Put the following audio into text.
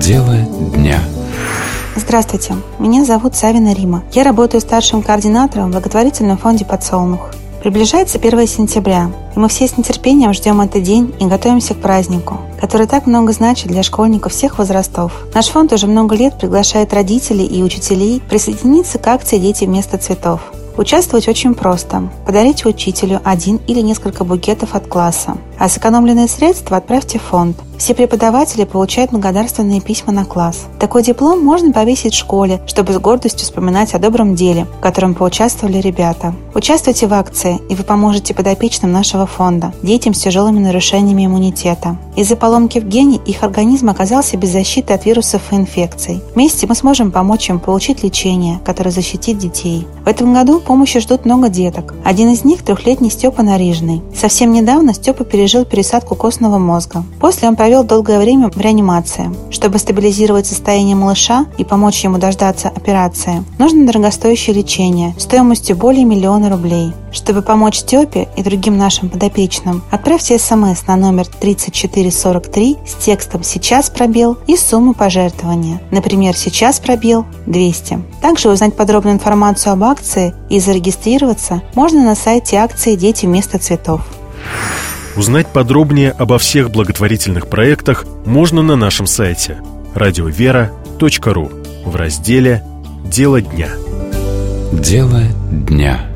Дело дня. Здравствуйте, меня зовут Савина Рима. Я работаю старшим координатором в благотворительном фонде «Подсолнух». Приближается 1 сентября, и мы все с нетерпением ждем этот день и готовимся к празднику, который так много значит для школьников всех возрастов. Наш фонд уже много лет приглашает родителей и учителей присоединиться к акции «Дети вместо цветов». Участвовать очень просто. Подарите учителю один или несколько букетов от класса, а сэкономленные средства отправьте в фонд. Все преподаватели получают благодарственные письма на класс. Такой диплом можно повесить в школе, чтобы с гордостью вспоминать о добром деле, в котором поучаствовали ребята. Участвуйте в акции, и вы поможете подопечным нашего фонда, детям с тяжелыми нарушениями иммунитета. Из-за поломки в гене их организм оказался без защиты от вирусов и инфекций. Вместе мы сможем помочь им получить лечение, которое защитит детей. В этом году помощи ждут много деток. Один из них – 3-летний Степа Нарижный. Совсем недавно Степа пережил пересадку костного мозга. После он провел долгое время в реанимации. Чтобы стабилизировать состояние малыша и помочь ему дождаться операции, нужно дорогостоящее лечение стоимостью более 1 000 000 рублей. Чтобы помочь Степе и другим нашим подопечным, отправьте СМС на номер 3443 с текстом «Сейчас пробел» и сумму пожертвования. Например, «Сейчас пробел» 200. Также узнать подробную информацию об акции и зарегистрироваться можно на сайте акции «Дети вместо цветов». Узнать подробнее обо всех благотворительных проектах можно на нашем сайте radiovera.ru в разделе «Дело дня». Дело дня.